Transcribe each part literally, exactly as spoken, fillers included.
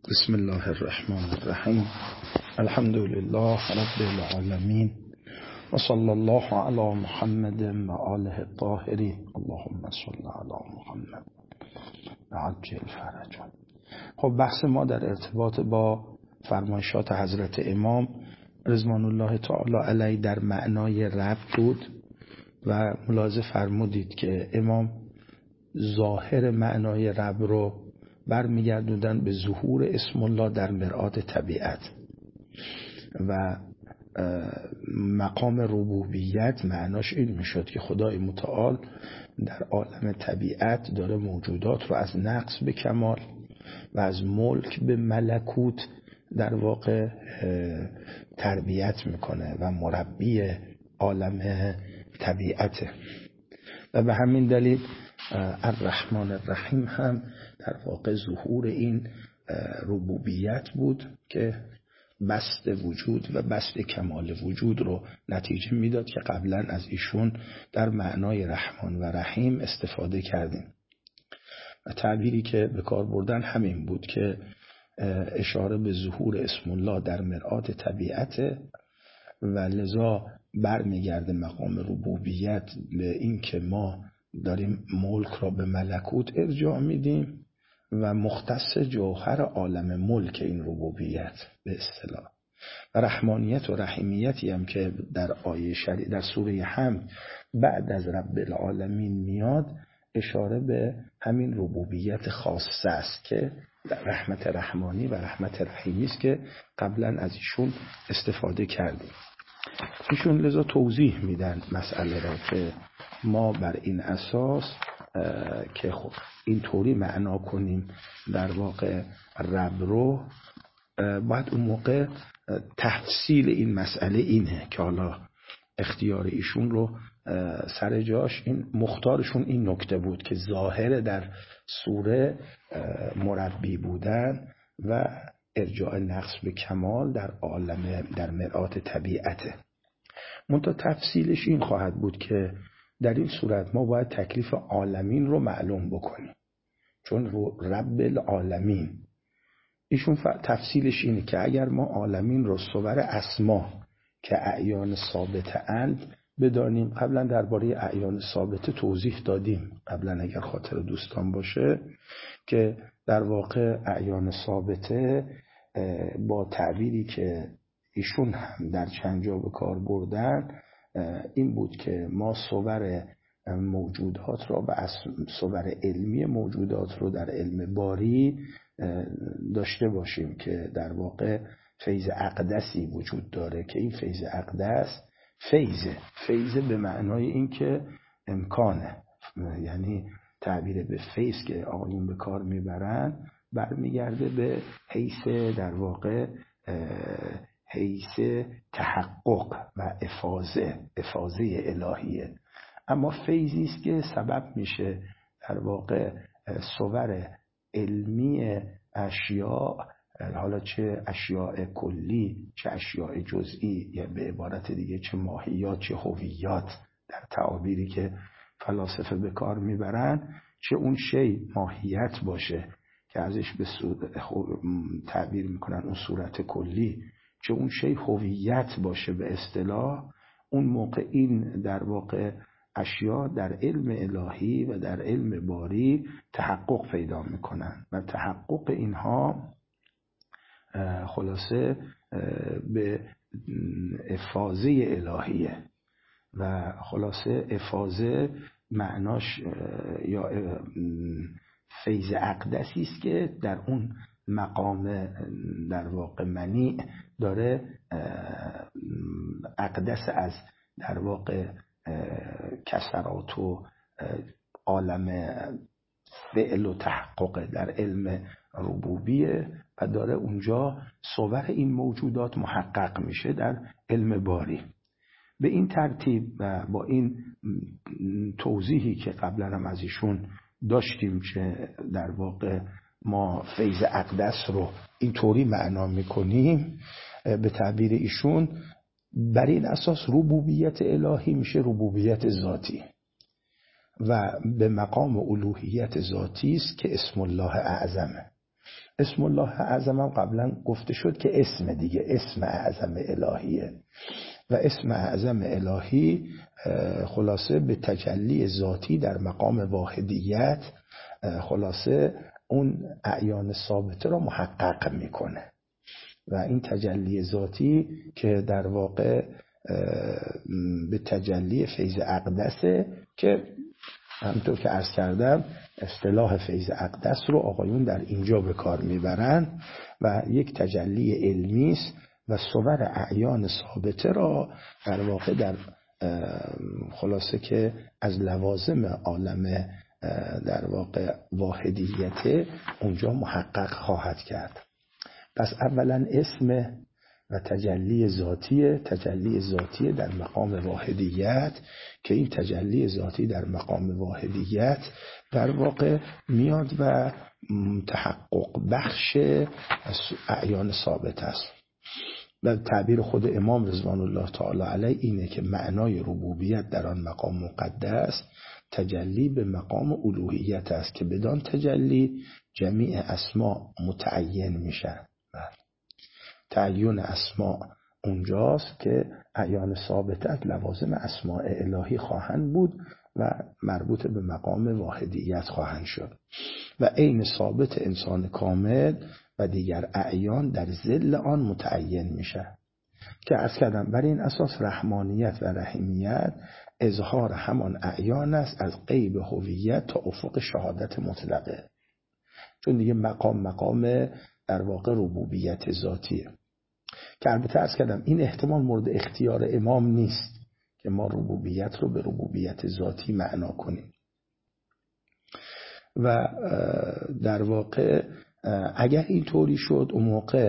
بسم الله الرحمن الرحیم. الحمد لله رب العالمین و صلی الله علی محمد و آله الطاهرین. اللهم صل علی محمد و عجل فرجه. خب بحث ما در ارتباط با فرمایشات حضرت امام رضوان الله تعالی علیه در معنای رب بود و ملاحظه فرمودید که امام ظاهر معنای رب رو برمیگردوندن به ظهور اسم الله در مرآت طبیعت و مقام ربوبیت معناش این میشد که خدای متعال در عالم طبیعت داره موجودات رو از نقص به کمال و از ملک به ملکوت در واقع تربیت میکنه و مربی عالم طبیعته و به همین دلیل الرحمن الرحیم هم در واقع ظهور این ربوبیت بود که بسط وجود و بسط کمال وجود رو نتیجه میداد که قبلا از ایشون در معنای رحمان و رحیم استفاده کردیم و تعبیری که به کار بردن همین بود که اشاره به ظهور اسم الله در مرآت طبیعت و لذا برمیگرده مقام ربوبیت به این که ما داریم ملک را به ملکوت ارجاع میدیم و مختص جوهر عالم ملک این ربوبیت به اصطلاح و رحمانیت و رحیمیتی هم که در آیه شریع در سوره حمد بعد از رب العالمین میاد اشاره به همین ربوبیت خاصه است که رحمت رحمانی و رحمت رحیمی است که قبلا از ایشون استفاده کردیم. ایشون لذا توضیح میدن مسئله را که ما بر این اساس که خب این طوری معنا کنیم در واقع رب رو باید اون موقع تفصیل این مسئله اینه که حالا اختیار ایشون رو سر جاش این مختارشون این نکته بود که ظاهر در سوره مربی بودن و ارجاع نقص به کمال در عالم در مرآت طبیعته. منتها تفصیلش این خواهد بود که در این صورت ما باید تکلیف عالمین رو معلوم بکنیم چون رب العالمین ایشون تفصیلش اینه که اگر ما عالمین رو صور اسما که اعیان ثابته اند بدانیم. قبلا درباره اعیان ثابته توضیح دادیم قبلا اگر خاطر دوستان باشه که در واقع اعیان ثابته با تعبیری که ایشون هم در چند جا به کار بردن این بود که ما صور موجودات را و صور علمی موجودات رو در علم باری داشته باشیم که در واقع فیض اقدسی وجود داره که این فیض اقدس فیضه فیضه به معنای این که امکانه، یعنی تعبیر به فیض که آقایون به کار میبرن برمیگرده به حیث در واقع حیث تحقق و افاضه افاضه الهیه، اما فیضی است که سبب میشه در واقع صور علمی اشیاء، حالا چه اشیاء کلی چه اشیاء جزئی، یا به عبارت دیگه چه ماهیات چه هویات در تعابیری که فلاسفه به کار میبرن، چه اون شی ماهیت باشه که ازش به تعبیر میکنن اون صورت کلی، چه اون شی هویت باشه به اصطلاح، اون موقع این در واقع اشیاء در علم الهی و در علم باری تحقق پیدا میکنن و تحقق اینها خلاصه به افاضه الهیه و خلاصه افاضه معناش یا فیض اقدسی است که در اون مقام در واقع منی داره اقدس از در واقع کسرات و عالم فعل و تحقق در علم ربوبیه و داره اونجا صور این موجودات محقق میشه در علم باری. به این ترتیب و با این توضیحی که قبلا هم از ایشون داشتیم که در واقع ما فیض اقدس رو اینطوری معنا میکنیم به تعبیر ایشون، بر این اساس ربوبیت الهی میشه ربوبیت ذاتی و به مقام الوهیت ذاتی است که اسم الله اعظمه اسم الله اعظم هم قبلا گفته شد که اسم دیگه، اسم اعظم الهیه و اسم اعظم الهی خلاصه به تجلی ذاتی در مقام واحدیت خلاصه اون اعیان ثابته را محقق میکنه و این تجلی ذاتی که در واقع به تجلی فیض اقدسه که همونطور که عرض کردم اصطلاح فیض اقدس رو آقایون در اینجا به کار میبرن و یک تجلی علمی است و صور اعیان ثابته را در واقع در خلاصه که از لوازم عالم در واقع واحدیت اونجا محقق خواهد کرد. پس اولا اسم و تجلی ذاتیه، تجلی ذاتی در مقام واحدیت که این تجلی ذاتی در مقام واحدیت در واقع میاد و تحقق بخش اعیان ثابت است. و تعبیر خود امام رضوان الله تعالی علیه اینه که معنای ربوبیت در آن مقام مقدس تجلی به مقام الوهیت است که بدان تجلی جمیع اسما متعین میشن. تعیین اسما اونجاست که اعیان ثابت از لوازم اسماء الهی خواهند بود و مربوط به مقام واحدیت خواهند شد و عین ثابت انسان کامل و دیگر اعیان در ظل آن متعین میشه که عرض کردم بر این اساس رحمانیت و رحیمیت اظهار همان اعیان است از غیب هویت تا افق شهادت مطلقه، چون دیگه مقام مقام در واقع ربوبیت ذاتیه که البته عرض کردم این احتمال مورد اختیار امام نیست که ما ربوبیت رو به ربوبیت ذاتی معنا کنیم و در واقع اگر این طوری شد اون موقع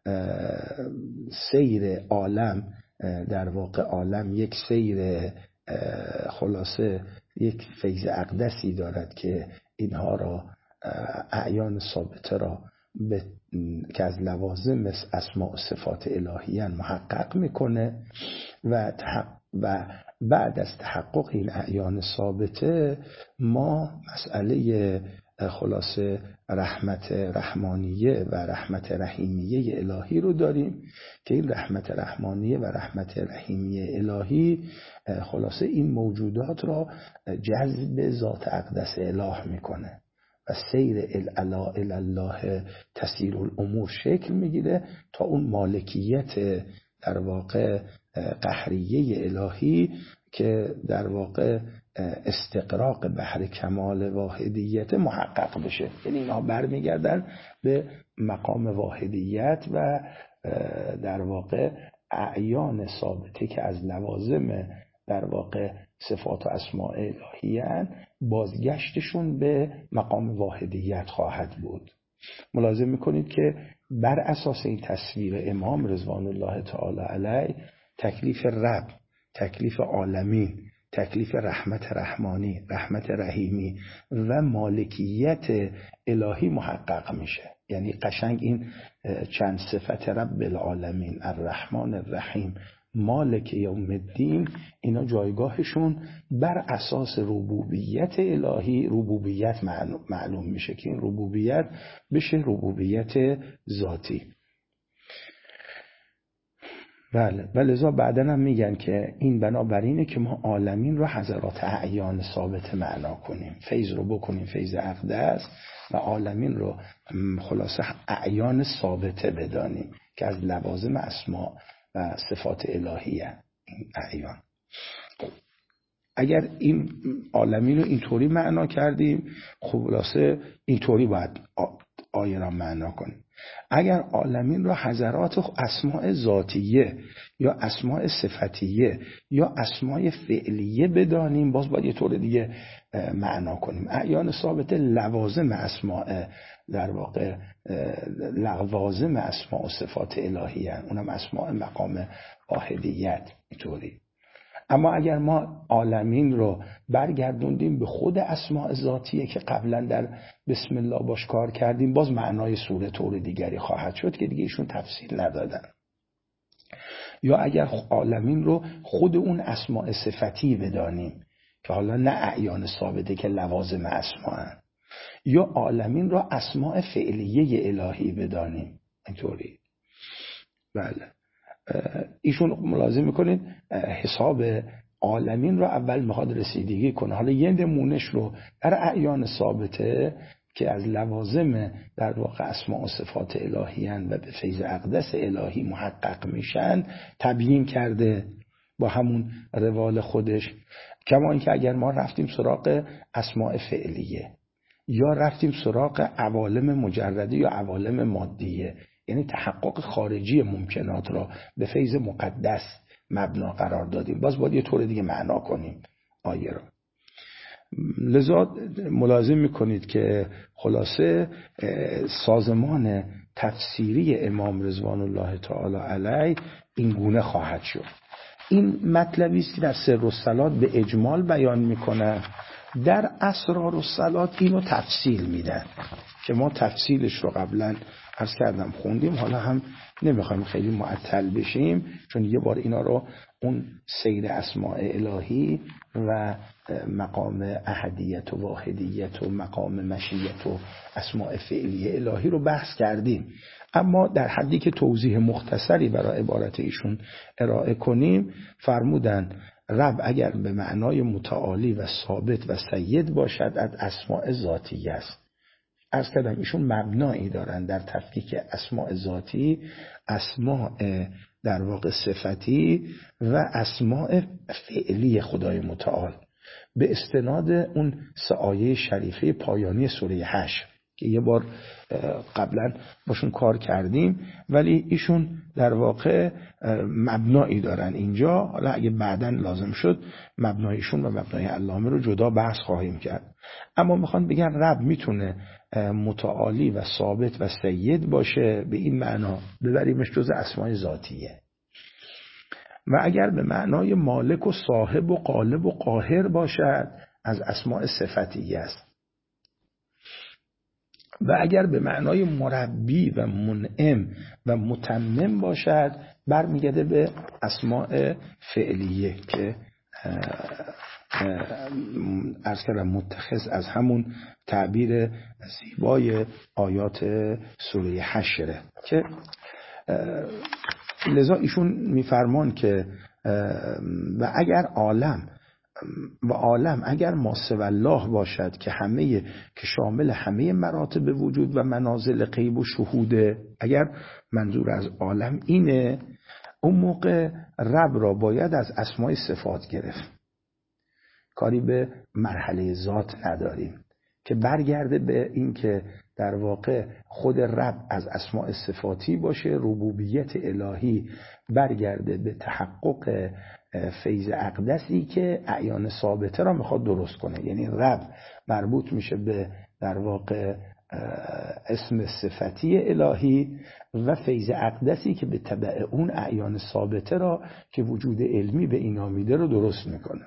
سیر عالم در واقع عالم یک سیر خلاصه یک فیض اقدسی دارد که اینها را اعیان ثابته را به که از لوازم اسماء و صفات الهیان محقق میکنه و و بعد از تحقق این اعیان ثابته ما مسئله خلاصه رحمت رحمانیه و رحمت رحیمیه الهی رو داریم که این رحمت رحمانیه و رحمت رحیمیه الهی خلاصه این موجودات را جذب ذات اقدس اله میکنه و سیر الالا الله تسیر الامور شکل میگیره تا اون مالکیت در واقع قهریه الهی که در واقع استقراق بحر کمال واحدیت محقق بشه. یعنی اینها برمیگردن به مقام واحدیت و در واقع اعیان ثابته که از لوازم در واقع صفات و اسماء الهیان بازگشتشون به مقام واحدیت خواهد بود. ملاحظه میکنید که بر اساس این تصویر امام رضوان الله تعالی علیه تکلیف رب، تکلیف عالمین، تکلیف رحمت رحمانی، رحمت رحیمی و مالکیت الهی محقق میشه. یعنی قشنگ این چند صفت رب العالمین، الرحمن الرحیم، مالک یوم الدین، اینا جایگاهشون بر اساس ربوبیت الهی ربوبیت معلوم میشه که این ربوبیت بشه ربوبیت ذاتی. بله، ولذا بعداً هم میگن که این بنابراینه که ما عالمین رو حضرات اعیان ثابت معنا کنیم، فیض رو بکنیم فیض اقدس و عالمین رو خلاصه اعیان ثابته بدانیم که از لوازم اسماء و صفات الهیه این اعیان. اگر این عالمین رو اینطوری معنا کردیم خلاصه اینطوری باید آیه را معنا کنیم. اگر عالمین را حضرات اسماء ذاتیه یا اسماء صفتیه یا اسماء فعلیه بدانیم باز باید یه طور دیگه معنا کنیم. اعیان ثابت لوازم اسماء در واقع لوازم اسماء و صفات الهیه، اونم اسماء مقام واحدیت اینطوری. اما اگر ما عالمین رو برگردوندیم به خود اسماء ذاتیه که قبلا در بسم الله باش کار کردیم باز معنای سوره طور دیگری خواهد شد که دیگه ایشون تفصیل ندادن. یا اگر عالمین رو خود اون اسماء صفتی بدانیم که حالا نه اعیان ثابته که لوازم اسماء هن. یا عالمین را اسماء فعلیه الهی بدانیم. اینطوری. بله. ایشون ملاحظه میکنید حساب عالمین رو اول میخواد رسیدگی کنه. حالا یه نمونش رو در اعیان ثابته که از لوازم در واقع اسماء و صفات الهیان و به فیض اقدس الهی محقق میشن تبیین کرده با همون روال خودش. کما اینکه اگر ما رفتیم سراغ اسماء فعلیه یا رفتیم سراغ عوالم مجرده یا عوالم مادیه، یعنی تحقق خارجی ممکنات را به فیض مقدس مبنا قرار دادیم، باز باید یه طور دیگه معنا کنیم آیه را. لذا ملاحظه میکنید که خلاصه سازمان تفسیری امام رضوان الله تعالی علیه این گونه خواهد شد. این مطلبی است که در سر الصلات به اجمال بیان میکنه، در اسرار الصلات اینو تفصیل میدن که ما تفصیلش رو قبلا عرض کردم خوندیم، حالا هم نمیخوایم خیلی معطل بشیم چون یه بار اینا رو اون سیر اسماء الهی و مقام احدیت و واحدیت و مقام مشیت و اسماء فعلی الهی رو بحث کردیم. اما در حدی که توضیح مختصری برای عبارت ایشون ارائه کنیم، فرمودن رب اگر به معنای متعالی و ثابت و سید باشد از اسماء ذاتیه است. عرض کردم ایشون مبنایی دارن در تفکیک اسماء ذاتی، اسماء در واقع صفتی و اسماء فعلی خدای متعال به استناد اون سه آیه شریفه پایانی سوره حشر که یه بار قبلا باشون کار کردیم، ولی ایشون در واقع مبنایی دارن اینجا. حالا اگه بعداً لازم شد مبنایشون و مبنای علامه رو جدا بحث خواهیم کرد. اما میخوان بگن رب میتونه متعالی و ثابت و سید باشه، به این معنا ببریمش جز اسماء ذاتیه، و اگر به معنای مالک و صاحب و غالب و قاهر باشد از اسماء صفتیه است، و اگر به معنای مربی و منعم و متمم باشد برمیگرده به اسماء فعلیه که عرض کردم متخذ از همون تعبیر زیبای آیات سوره حشره که لذا ایشون میفرمان که و اگر عالم و عالم اگر ما سوی الله باشد که همه که شامل همه مراتب وجود و منازل غیب و شهوده، اگر منظور از عالم اینه، اون موقع رب را باید از اسماء صفات گرفت، کاری به مرحله ذات نداریم که برگرده به این که در واقع خود رب از اسماء صفاتی باشه، ربوبیت الهی برگرده به تحقق فیض اقدسی که اعیان ثابته را میخواد درست کنه. یعنی رب مربوط میشه به در واقع اسم صفتی الهی و فیض اقدسی که به تبع اون اعیان ثابته را که وجود علمی به این آمیده رو درست میکنه.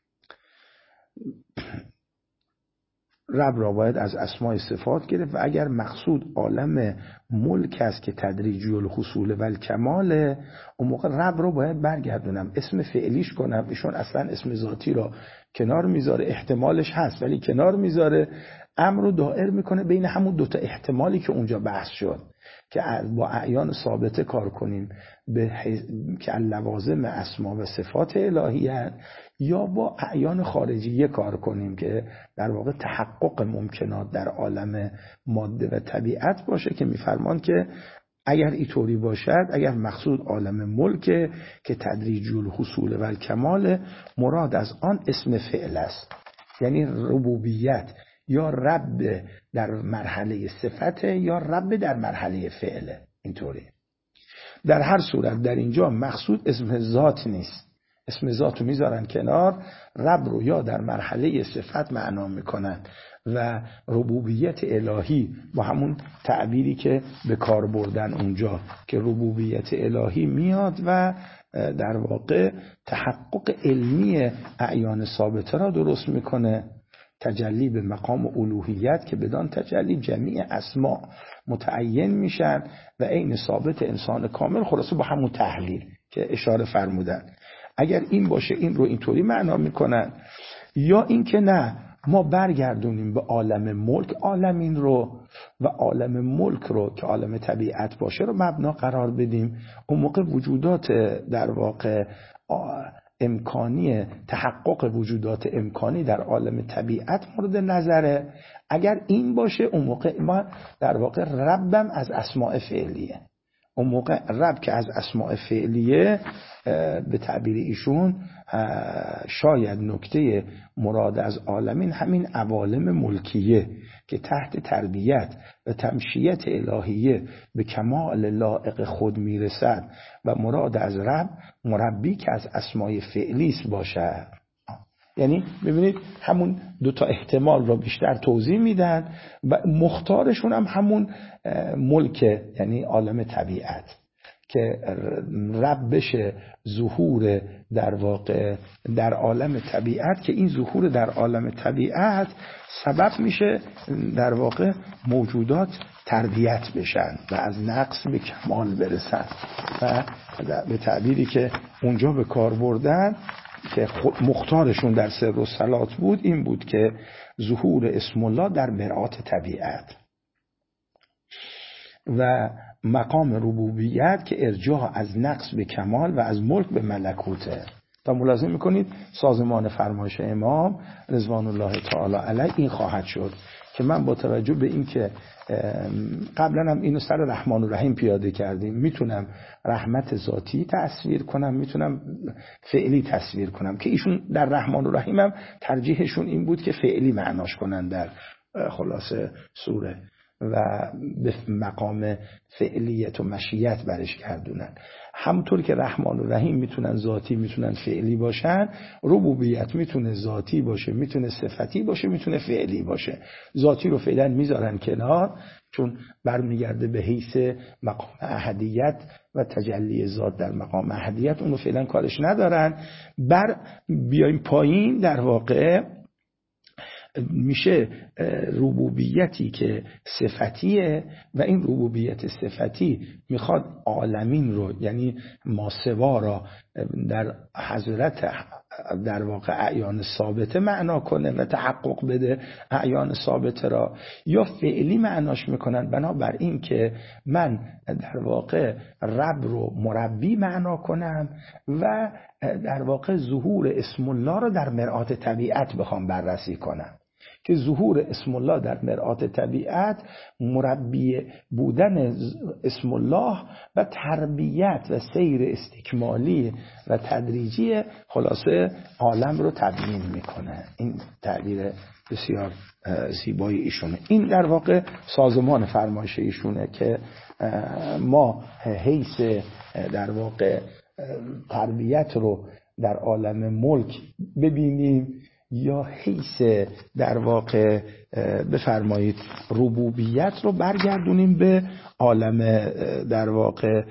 رب را باید از اسماء صفات گرفت و اگر مقصود عالم ملک است که تدریجی الحصول و الکماله، اون موقع رب را باید برگردونم اسم فعلیش کنم. ایشون اصلا اسم ذاتی را کنار میذاره، احتمالش هست ولی کنار میذاره، امر رو دائر میکنه بین همون دوتا احتمالی که اونجا بحث شد که با اعیان ثابته کار کنیم به حیث... که لوازم اسما و صفات الهیه، یا با اعیان خارجیه کار کنیم که در واقع تحقق ممکنات در عالم ماده و طبیعت باشه، که میفرمان که اگر اینطوری باشد، اگر مقصود عالم ملک که تدریجی الحصول و الکمال، مراد از آن اسم فعل است، یعنی ربوبیت یا رب در مرحله صفت یا رب در مرحله فعله. اینطوری در هر صورت در اینجا مقصود اسم ذات نیست، اسم ذات رو میذارن کنار، رب رو یا در مرحله صفت معنا میکنن و ربوبیت الهی با همون تعبیری که به کار بردن اونجا که ربوبیت الهی میاد و در واقع تحقق علمی اعیان ثابته را درست میکنه، تجلی به مقام الوهیت که بدان تجلی جمیع اسما متعین میشن و عین ثابت انسان کامل، خلاصه با همون تحلیل که اشاره فرمودن. اگر این باشه این رو اینطوری معنا میکنن، یا این که نه ما برگردونیم به عالم ملک، عالمین رو و عالم ملک رو که عالم طبیعت باشه رو مبنا قرار بدیم، اون موقع وجودات در واقع امکانی، تحقق وجودات امکانی در عالم طبیعت مورد نظره. اگر این باشه اون موقع ما در واقع ربم از اسماء فعلیه. اون موقع رب که از اسماء فعلیه به تعبیر ایشون شاید نکته مراد از عالمین همین عوالم ملکیه که تحت تربیت و تمشیت الهیه به کمال لائق خود میرسد و مراد از رب مربی که از اسماء فعلیس باشه. یعنی ببینید همون دو تا احتمال رو بیشتر توضیح میدن و مختارشون هم همون ملک، یعنی عالم طبیعت که رب بشه ظهور در واقع در عالم طبیعت، که این ظهور در عالم طبیعت سبب میشه در واقع موجودات تربیت بشن و از نقص به کمال برسن. و به تعبیری که اونجا به کار بردن که مختارشون در سر و صلات بود این بود که ظهور اسم الله در مرآت طبیعت و مقام ربوبیت که ارجاع از نقص به کمال و از ملک به ملکوته. تا ملاحظه میکنید سازمان فرمایش امام رضوان الله تعالی علیه این خواهد شد که من با توجه به این که قبلا هم اینو سر رحمان و رحیم پیاده کردیم، میتونم رحمت ذاتی تصویر کنم، میتونم فعلی تصویر کنم، که ایشون در رحمان و رحیم هم ترجیحشون این بود که فعلی معناش کنن در خلاصه سوره و به مقام فعلیت و مشیت برش گردونن. همونطور که رحمان و رحیم میتونن ذاتی میتونن فعلی باشن، ربوبیت میتونه ذاتی باشه، میتونه صفتی باشه، میتونه فعلی باشه. ذاتی رو فعلا میذارن کنار چون برمیگرده به حیث مقام احدیت و تجلی ذات در مقام احدیت، اونو فعلا کارش ندارن. بر بیایم پایین در واقع میشه ربوبیتی که صفتیه و این ربوبیت صفتی میخواد عالمین رو یعنی ماسوا را در حضرت در واقع اعیان ثابته معنا کنه و تحقق بده اعیان ثابته را، یا فعلی معناش میکنن بنابر این که من در واقع رب رو مربی معنا کنم و در واقع ظهور اسم الله رو در مرآت طبیعت بخوام بررسی کنم، که ظهور اسم الله در مرآت طبیعت مربی بودن اسم الله و تربیت و سیر استکمالی و تدریجی خلاصه عالم رو تبیین میکنه. این تعبیر بسیار زیبای ایشونه. این در واقع سازمان فرمایش ایشونه که ما حیث در واقع تربیت رو در عالم ملک ببینیم یا حیث در واقع بفرمایید ربوبیت رو برگردونیم به عالم در واقع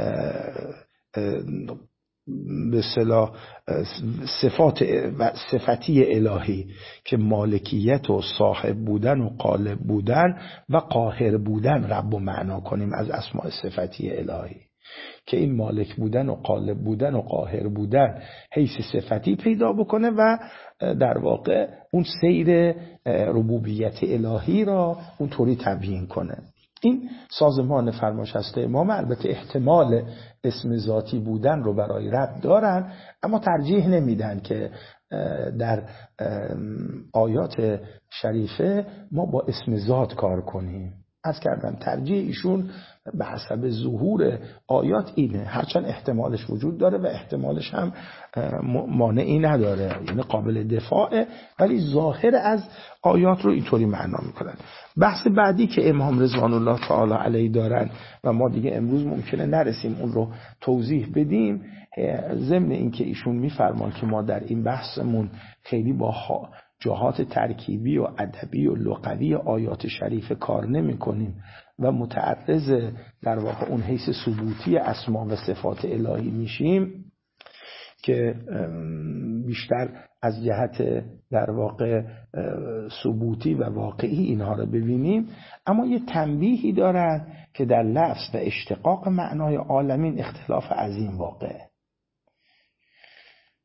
به اصطلاح صفات و صفتی الهی که مالکیت و صاحب بودن و غالب بودن و قاهر بودن رب و معنا کنیم از اسماء صفتی الهی، که این مالک بودن و غالب بودن و قاهر بودن حیث صفتی پیدا بکنه و در واقع اون سیر ربوبیت الهی را اونطوری تبیین کنه. این سازمان فرمایش هست امام. البته احتمال اسم ذاتی بودن رو برای رب دارن اما ترجیح نمیدن که در آیات شریفه ما با اسم ذات کار کنیم. از کردم ترجیح ایشون به حسب ظهور آیات اینه، هرچند احتمالش وجود داره و احتمالش هم مانعی نداره، یعنی قابل دفاعه، ولی ظاهر از آیات رو اینطوری معنا میکنن. بحث بعدی که امام رضوان الله تعالی علیه دارن و ما دیگه امروز ممکنه نرسیم اون رو توضیح بدیم، ضمن این که ایشون میفرمان که ما در این بحثمون خیلی با جهات ترکیبی و ادبی و لغوی آیات شریف کار نمی کنیم و متعرض در واقع اون حیث ثبوتی اسما و صفات الهی میشیم که بیشتر از جهت در واقع ثبوتی و واقعی اینها رو ببینیم. اما یه تنبیهی دارن که در لفظ و اشتقاق معنای عالمین اختلاف عظیم واقعه.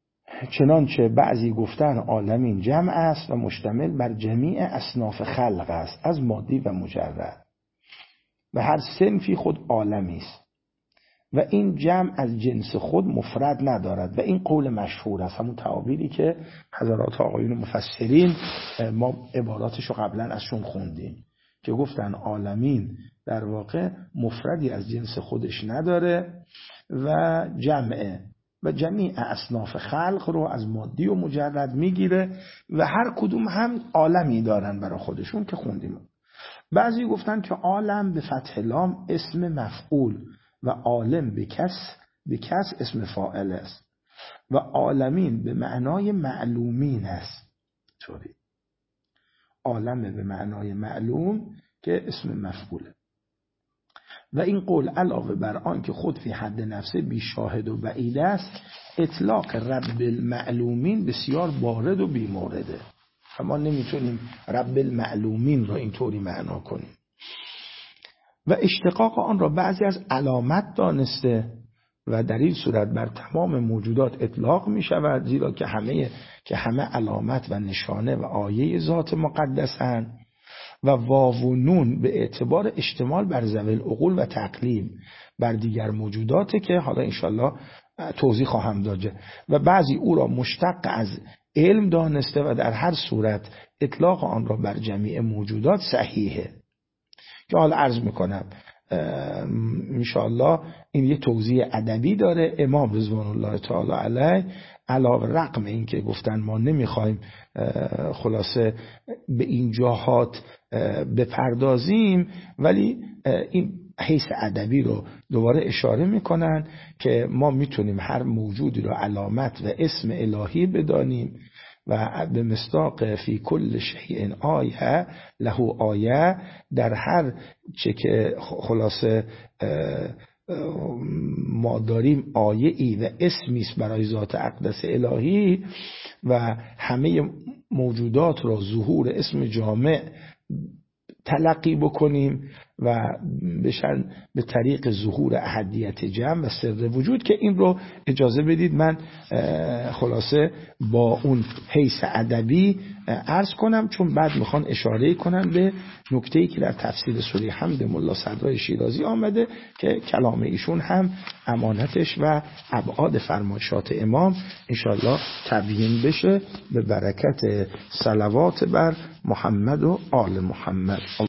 چنانچه بعضی گفتن عالمین جمع است و مشتمل بر جمیع اصناف خلق است، از مادی و مجرد، و هر صنفی خود عالمی است و این جمع از جنس خود مفرد ندارد و این قول مشهور است، همون تعابیری که حضرات آقایون مفسرین ما عباراتشو قبلا ازشون خوندیم که گفتن عالمین در واقع مفردی از جنس خودش نداره و جمعه و جمیع اصناف خلق رو از مادی و مجرد میگیره و هر کدوم هم عالمی دارن برای خودشون که خوندیم. بعضی گفتن که عالم به فتح لام اسم مفعول و عالم به کس به کس اسم فاعل است و عالمین به معنای معلومین است. طوری عالم به معنای معلوم که اسم مفعوله و این قول علاوه بر آن که خود فی حد نفسه بی شاهد و بعید است، اطلاق رب المعلومین بسیار بارد و بی مورده. ما نمیتونیم رب المعلومین را اینطوری معنا کنیم و اشتقاق آن را بعضی از علامت دانسته و در این صورت بر تمام موجودات اطلاق می شود، زیرا که همه که همه علامت و نشانه و آیه ذات مقدسند و واو و نون به اعتبار اشتمال بر ذوی العقول و تقلیم بر دیگر موجوداته که حالا انشالله توضیح خواهم داد و بعضی او را مشتق از علم دانسته و در هر صورت اطلاق آن را بر جمیع موجودات صحیحه که حالا عرض میکنم انشاءالله این یه توضیح ادبی داره. امام رضوان الله تعالی علیه علاوه رقم این که گفتن ما نمیخوایم خلاصه به این جاهات بپردازیم، ولی این حیث ادبی رو دوباره اشاره میکنن که ما میتونیم هر موجودی رو علامت و اسم الهی بدانیم و به مصداق فی کل شیء آیه له آیه، در هر چه که خلاصه ما داریم آیه ای و اسمی است برای ذات اقدس الهی و همه موجودات را ظهور اسم جامع تلقی بکنیم و بشن به طریق ظهور احدیت جمع و سر وجود، که این رو اجازه بدید من خلاصه با اون حیث ادبی عرض کنم، چون بعد میخوان اشاره کنم به نکته‌ای که در تفسیر سوره حمد ملا صدرای شیرازی آمده که کلام ایشون هم امانتش و ابعاد فرمایشات امام انشالله تبیین بشه به برکت صلوات بر محمد و آل محمد.